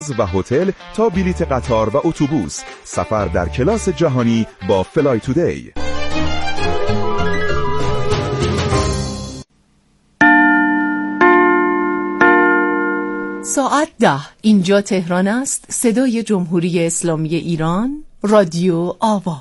و هتل تا بلیت قطار و اتوبوس. سفر در کلاس جهانی با فلای تودی. ساعت 10 اینجا تهران است. صدای جمهوری اسلامی ایران، رادیو آوا.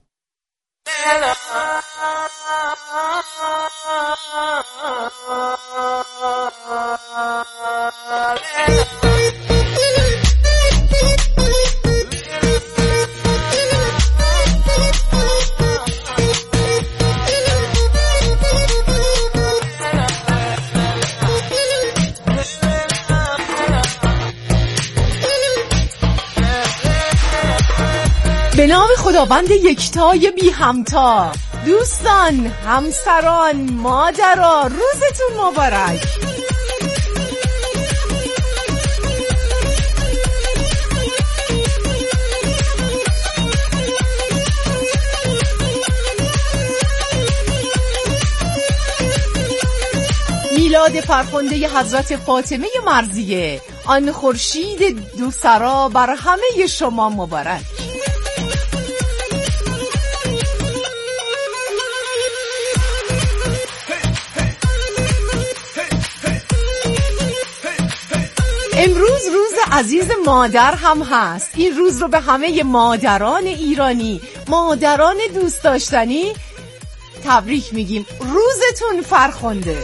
به نام خداوند یکتای بی همتا. دوستان، همسران، مادرها، روزتون مبارک. میلاد فرخنده حضرت فاطمه مرضیه، آن خورشید دوسرا، بر همه شما مبارک. امروز روز عزیز مادر هم هست. این روز رو به همه مادران ایرانی، مادران دوست داشتنی تبریک میگیم. روزتون فرخنده.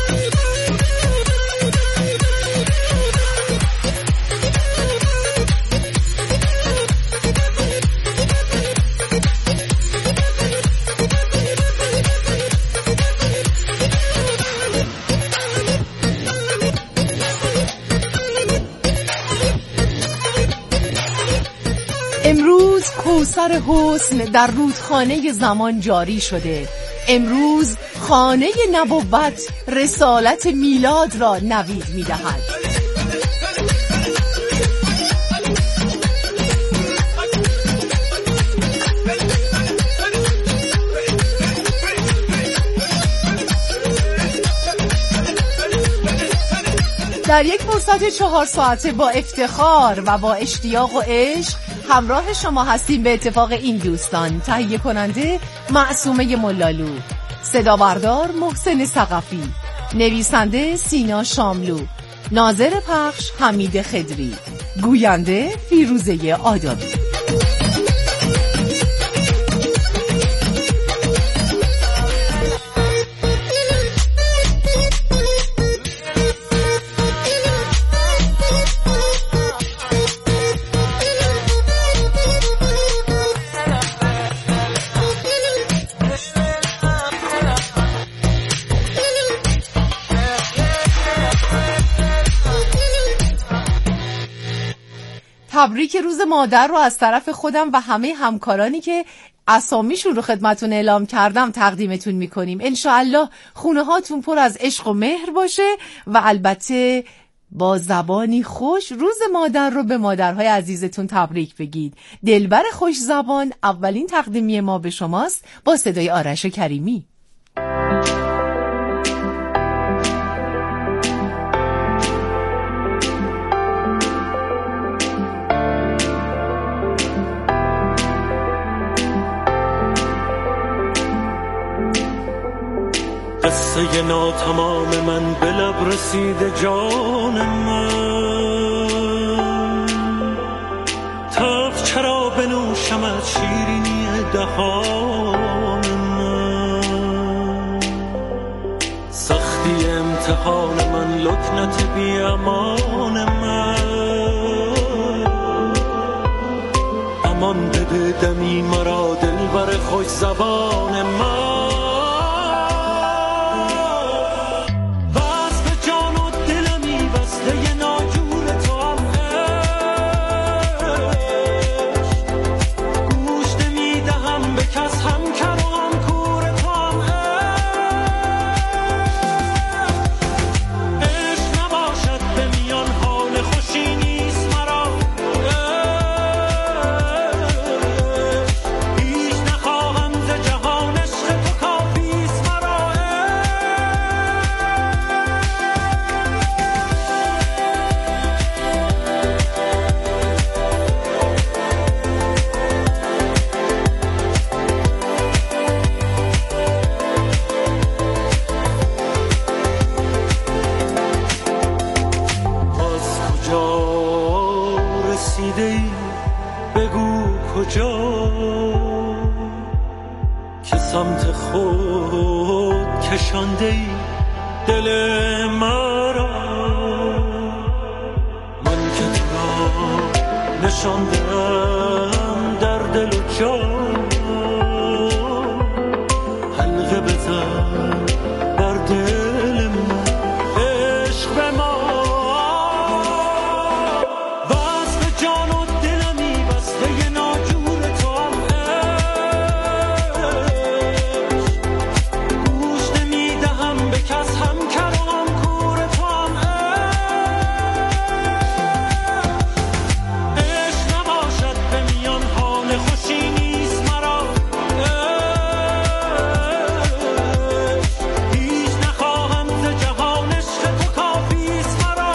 امروز کوثر حسن در رودخانه زمان جاری شده. امروز خانه نبوت رسالت میلاد را نوید می‌دهد. در یک فرصت 4 ساعته با افتخار و با اشتیاق و عشق همراه شما هستیم. به اتفاق این دوستان: تهیه کننده معصومه ملالو، صدا بردار محسن ثقفی، نویسنده سینا شاملو، ناظر پخش حمید خدری، گوینده فیروزه آدابی. تبریک روز مادر رو از طرف خودم و همه همکارانی که اسامیشون رو خدمتون اعلام کردم تقدیمتون میکنیم. انشاءالله خونه هاتون پر از عشق و مهر باشه و البته با زبانی خوش روز مادر رو به مادرهای عزیزتون تبریک بگید. دلبر خوش زبان اولین تقدیمی ما به شماست با صدای آرش کریمی. قصه ناتمام من به لب رسیده جان من، تلخ چرا بنوشمت شیرینی دهان من، سختی امتحان من لکنت بی امان من، امان بده دمی مرا دلبر خوش زبان من. هیچ نخواهم ز جهان عشق ای بگو کجا که سمت خود کشانده ای دل مرا من که تو را نشاندم در دل و جان حلقه بزن بر دل من عشق به ما وصف جان و دلمی بسته ناجور تو هم عشق گوش نمیدهم به کس هم کرم کور تو هم عشق نباشد به میان حال خوشی نیست مرا هیچ نخواهم ز جهان عشق تو کافیست مرا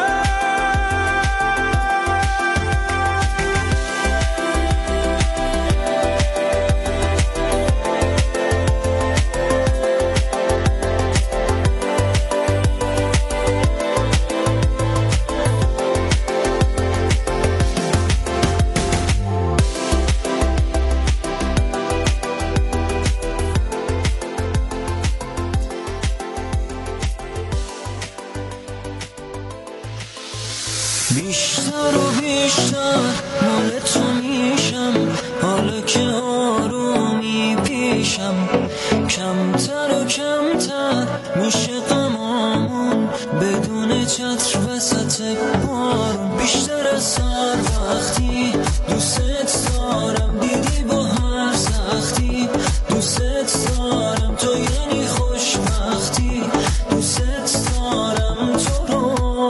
بیشتر و بیشتر مال تو میشم حالا که آرومی پیشم کمتر و کمتر میشه غمامون بدون چتر وسط بارون بیشتر از هر وقتی دوست دارم دیدی با هر سختی دوست دارم تو یعنی خوشبختی دوست دارم تو رو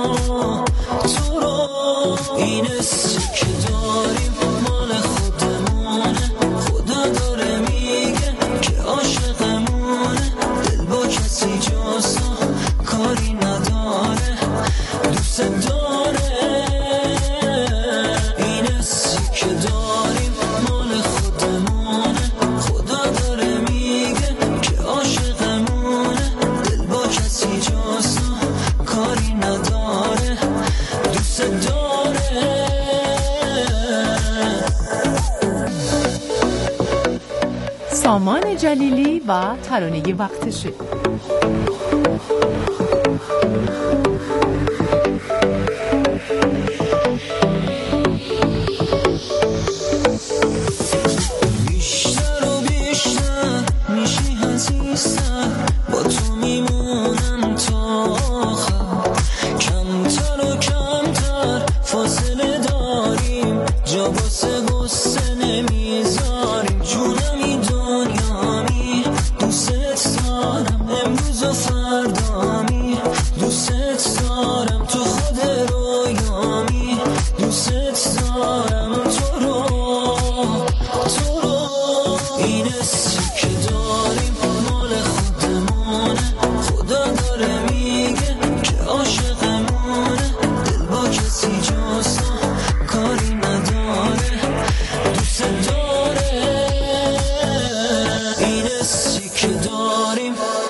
این حسی که داریم مال خودمونه خدا داره میگه که عاشقمونه دل با کسی جز کاری نداره دوست داره این حسی که داریم مال خودمونه خدا داره میگه که عاشقمونه دل با کسی جز کاری نداره دوست داره سامان جلیلی و ترانه وقتشه. بیشتر و بیشتر میشی عزیزتر با تو میمونم تا آخر کمتر و کمتر فاصله داریم جا واسه غصه نمیذاریم جونمی دنیامی دوست دارم امروز و فردامی دوست دارم تو خود رویامی دوست دارم تو رو این حسی که داریم مال خودمونه خدا داره میگه که عاشقمونه دل با کسی جز کاری نداره دوست داره این حسی که داریم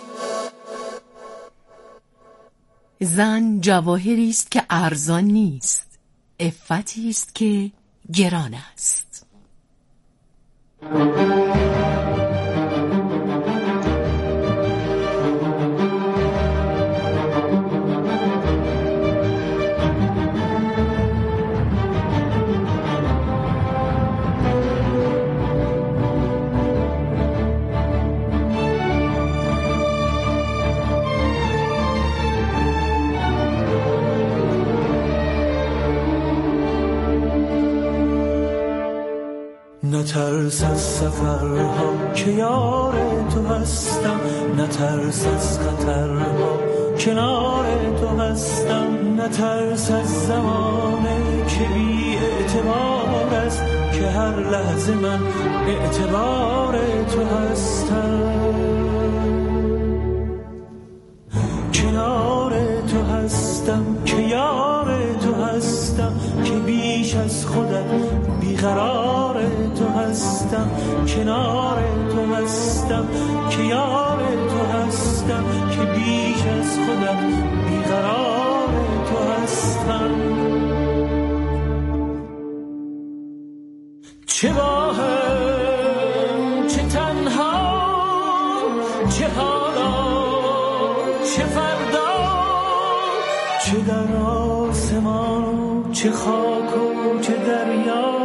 زن جواهری است که ارزان نیست عفتی است که گران است. نترس از سفرها که یار تو هستم نترس از خطرها کنار تو هستم نترس از زمانه که بی اعتبار است که هر لحظه من اعتبار تو هستم کنار تو هستم که یار تو هستم که بیش از خودت بیقرار تو هستم کنار تو هستم که یار تو هستم که بیش از خودت بیقرار تو هستم چه با هم، چه تنها، چه حالا، چه فردا، چه در آسمان، چه خاک و چه دریا.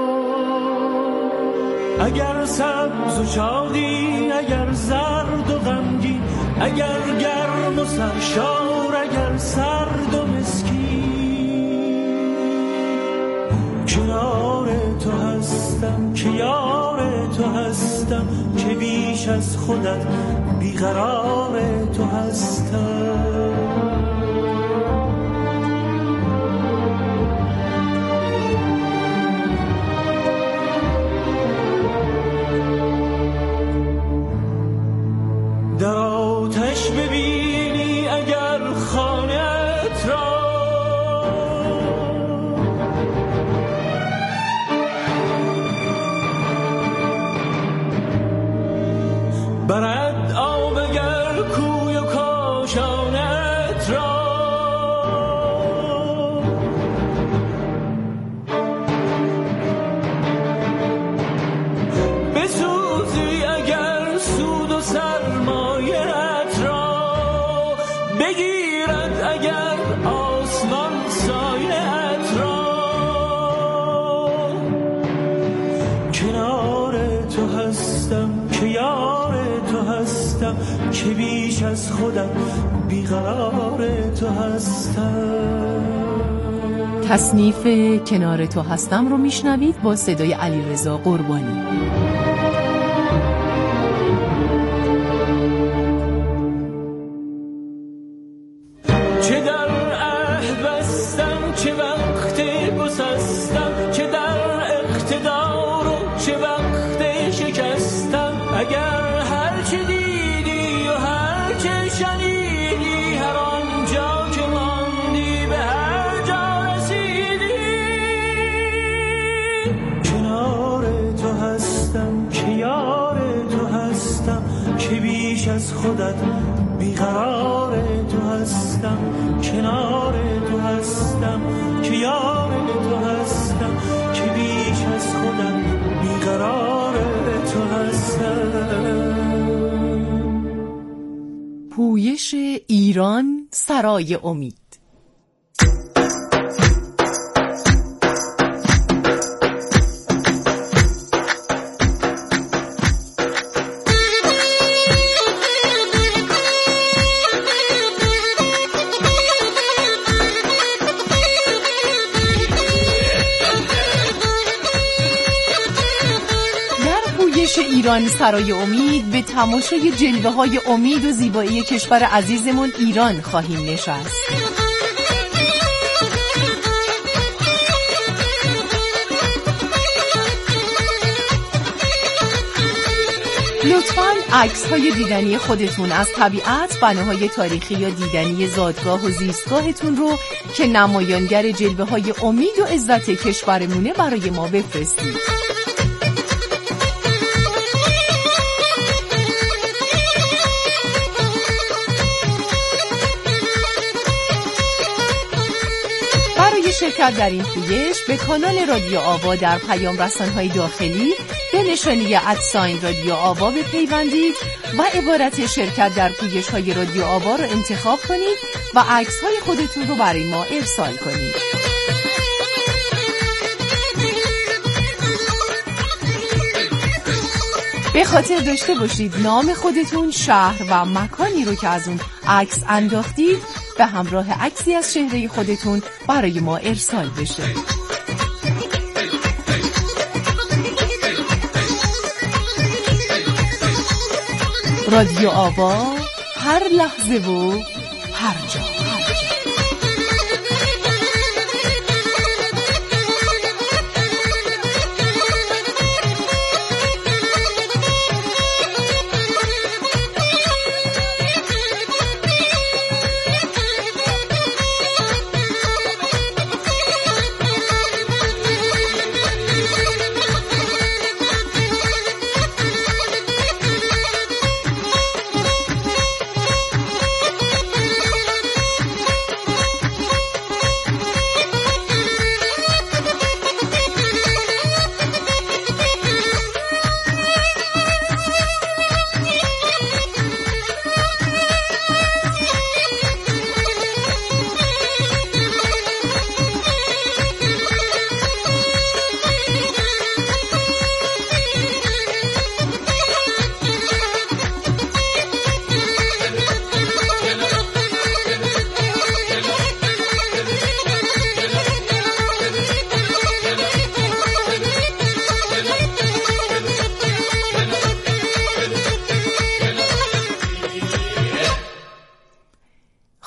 اگر سبز و شادی، اگر زرد و غمگین، اگر گرم و سرشار، اگر سرد و مسکین، کنار تو هستم که یار تو هستم، که بیش از خودت بیقرار تو هستم. در آتش ببینی اگر خانه‌ات را، برد آب اگر کوی و کاشانه‌ات را. بسوزی اگر سود و سرمایه‌ات را، بگیرد اگر آسمان سایه‌ات را. کنار تو هستم که یار تو هستم، که بیش از خودم بیقرار تو هستم. تصنیف کنار تو هستم رو میشنوید با صدای علیرضا قربانی. چه در عهد بستم، چه وقت گسستم، چه در اقتدار و چه وقت شکستم. اگر هر چه دیدی و هر چه شنیدی، هر آنجا که ماندی به هر جا رسیدی. کنار تو هستم که یار تو هستم، که بیش از خودت بیقرار تو هستم. کنار تو هستم که یار تو هستم، که بیش از خودم بیقرار تو هستم. پویش ایران سرای امید. ایران سرای امید به تماشای جلوه‌های امید و زیبایی کشور عزیزمون ایران خواهیم نشست. لطفاً عکس‌های دیدنی خودتون از طبیعت، بناهای تاریخی یا دیدنی زادگاه و زیستگاهتون رو که نمایانگر جلوه‌های امید و عزت کشورمونه برای ما بفرستید. شرکت در این پویش به کانال رادیو آوا در پیام رسان‌های داخلی به نشانی @رادیو آوا بپیوندید و عبارت شرکت در پویش‌های رادیو آوا رو انتخاب کنید و عکس‌های خودتون رو برای ما ارسال کنید. به خاطر داشته باشید نام خودتون، شهر و مکانی رو که از اون عکس انداختید به همراه عکسی از چهره خودتون برای ما ارسال بشه. رادیو آوا، هر لحظه و هر جا.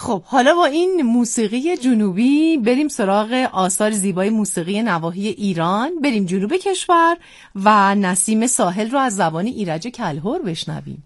خب حالا با این موسیقی جنوبی بریم سراغ آثار زیبای موسیقی نواحی ایران، بریم جنوب کشور و نسیم ساحل رو از زبان ایرج کلهر بشنویم.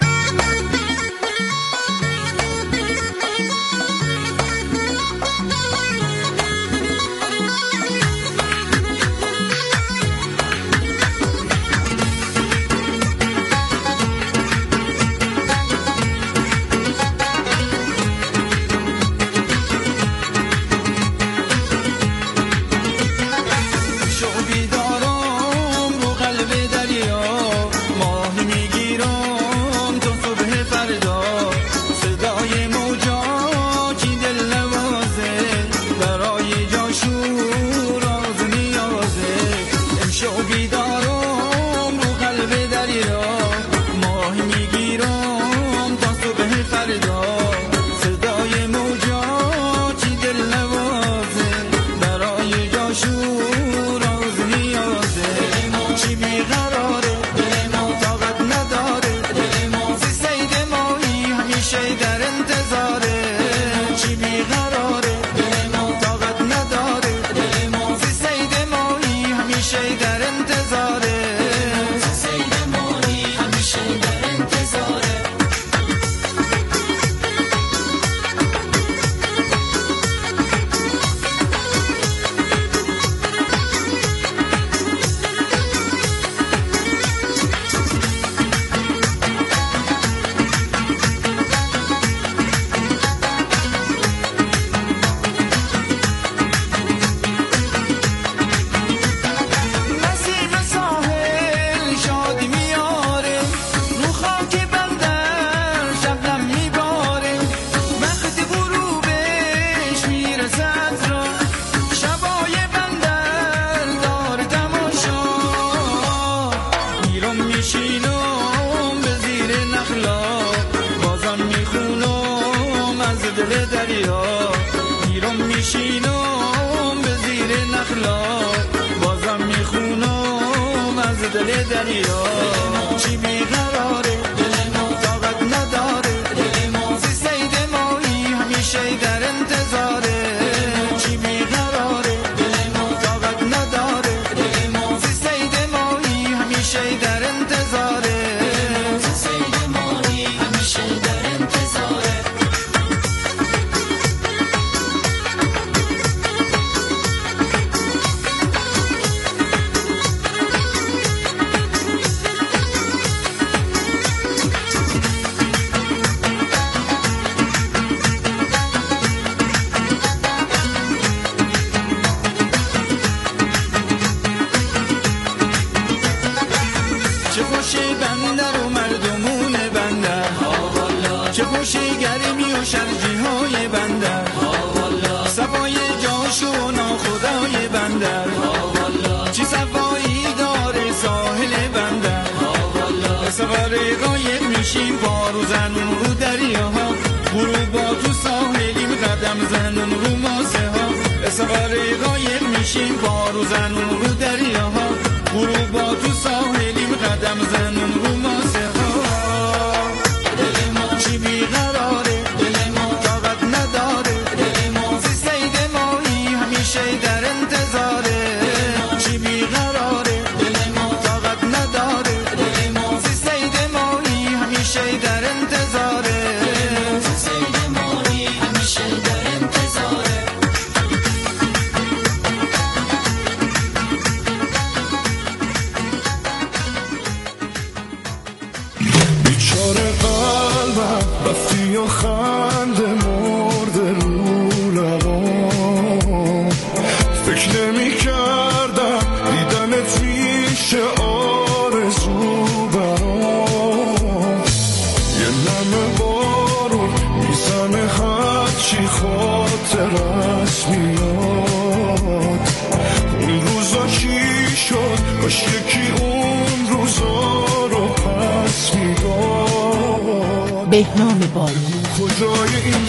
بهنام بارون کجای این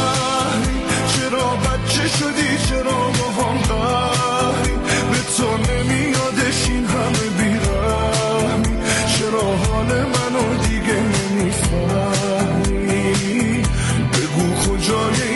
شهری چرا بچه شدی چرا با هم قهری به تو نمیادش این همه بیرحمی چرا حال منو دیگه نمیفهمی بگو کجای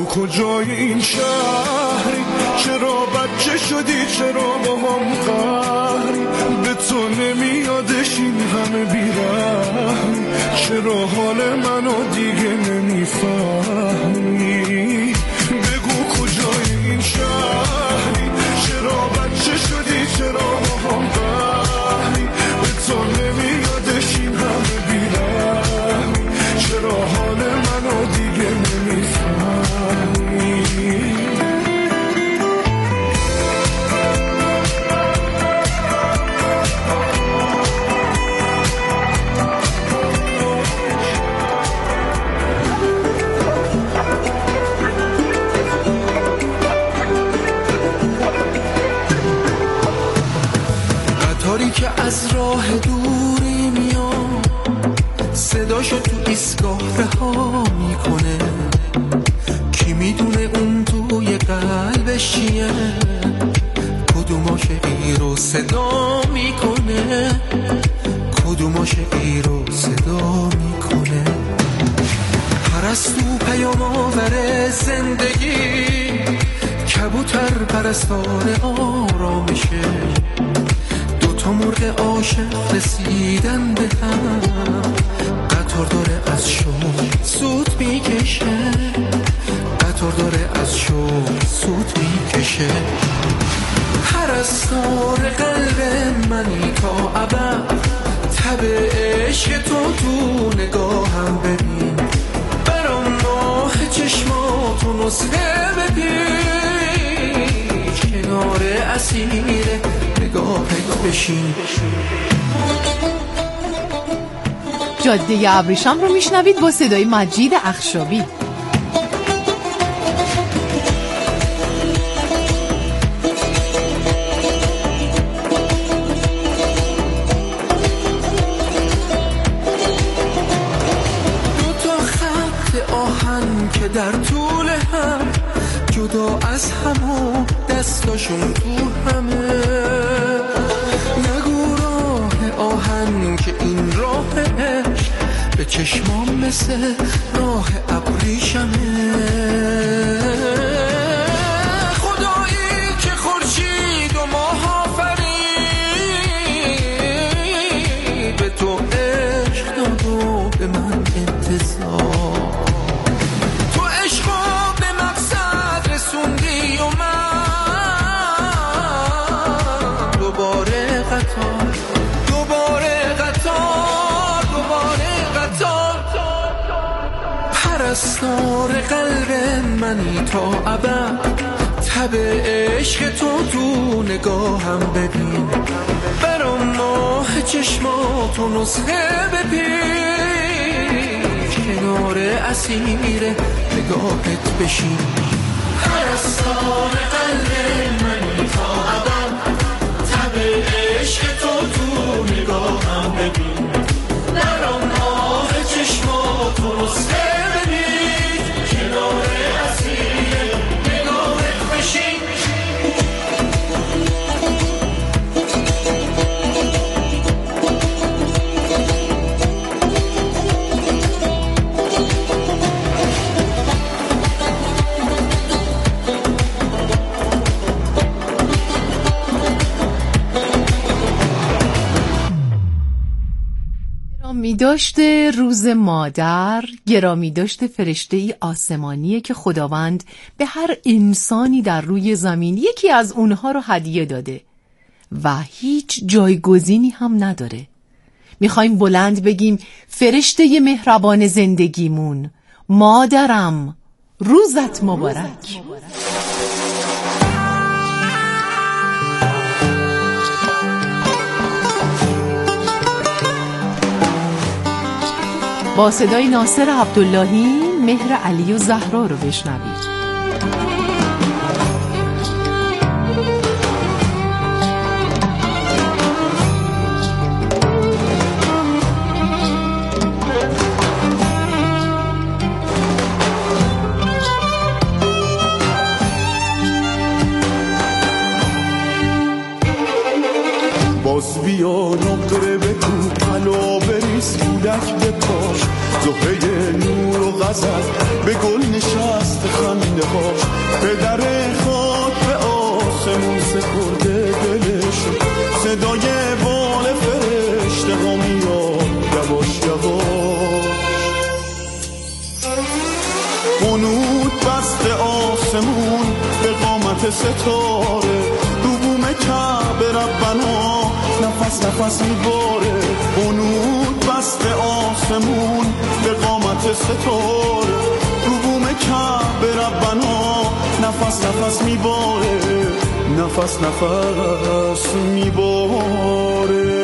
کجای این شهری؟ چرا بچه شدی؟ چرا با هم قهری؟ به تو نمیادش این همه بیرحمی؟ چرا حال منو دیگه نمیفهمی؟ بگو کجای این شهری؟ چرا بچه شدی؟ چرا با هم قهری؟ به تو نمیادش این همه بیرحمی؟ چرا حال منو دیگه نمیفهمی؟ قطاری که از راه دوری میاد، صداشو تو ایستگاه رها میکنه، کی میدونه اون توی قلبش چیه، کدوماش ای رو صدا میکنه، کدوماش ای رو صدا میکنه. پرستو پیام آور زندگی، کبوتر پرستار آرامشه، دوتا مرغ عاشق رسیدن به هم، قطار داره از شوق سود میکشه، قطار داره از شوق سود میکشه. پرستار قلب منی تا ابد، تب عشق تو نگاهم ببین، برام ماه چشماتو نسخه بپیچ، کنار اسیر نگاهت بشین. جاده ابریشم رو میشنوید با صدای مجید اخشابی. که در طول هم جدا از هم و دستاشون تو همه، نگو راه آهن که این راه عشق به چشمام مثل راه ابریشمه. خدایی که خورشید و ماه آفرید، به تو عشق داد و به من انتظار، پرستار قلب منی تا ابد، تب عشق تو نگاهم ببین، برام ماه چشماتو نسخه بپیچ، کنار اسیر نگاهت بشین. پرستار قلب منی تا ابد، تب عشق تو نگاهم ببین، برام ماه چشماتو نسخه ببین، کنار اسیر نگاهت بشین. گرامی داشته روز مادر، گرامی داشته فرشته‌ای آسمانیه که خداوند به هر انسانی در روی زمین یکی از اونها رو هدیه داده و هیچ جایگزینی هم نداره. میخوایم بلند بگیم فرشته مهربان زندگیمون، مادرم، روزت مبارک. با صدای ناصر عبداللهی مهر علی و زهرا رو بشنوید. باز بیا نقره بکن علا بریز بودک به پاش، زهره نور و غزل به گل نشست خنده خاک پدر خاک به آسمون سپرده دلشو صدای بال فرشته ها میاد یواش یواش قنوت بسته آسمون به قامت ستاره رو بوم کعبه ربنا نفس نفس میباره قنوت بسته آسمون به قامت ستاره رو بوم کعبه ربنا نفس نفس میباره نفس نفس میباره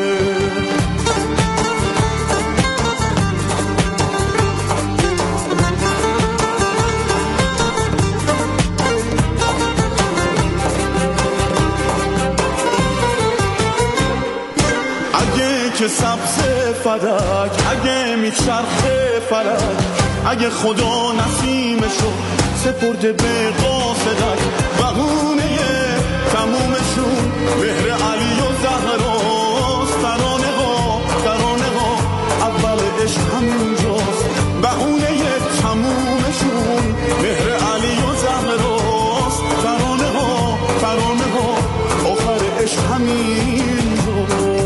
که سبز فلک اگه میچرخه فلک اگه خدا نسیمشو سپرده به قاصدک بهونه تمومشون مهر علی و زهراست ترانه ها اول عشق همونجاست بهونه تمومشون مهر علی و زهراست ترانه ها آخر عشق همینجاست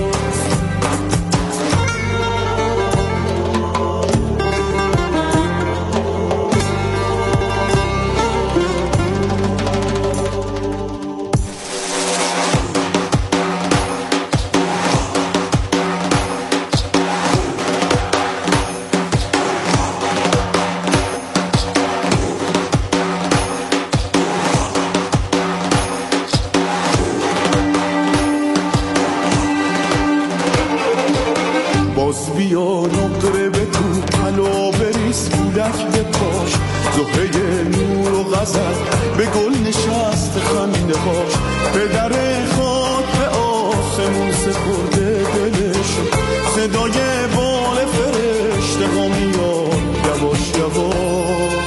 باز بیا نقره به تو حلا بریز بودک به پاش زهره نور و غزل به گل نشست خنده هاش پدر خاک به آسمون سپرده دلشو صدای بال فرشته ها میاد یواش یواش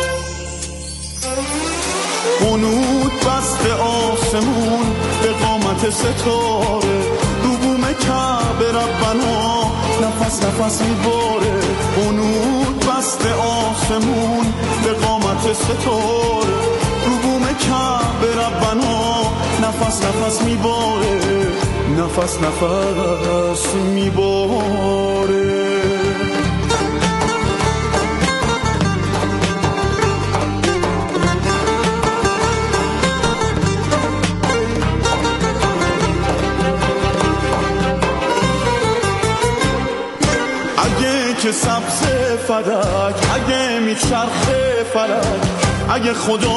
قنوت بسته آسمون به قامت ستاره رو بوم کعبه ربنا نفس نفس میباره قنوت بسته آسمون به قامت ستاره رو بوم کعبه ربنا نفس نفس میباره نفس نفس میباره که سبز فلک اگه میچرخه فلک اگه خدا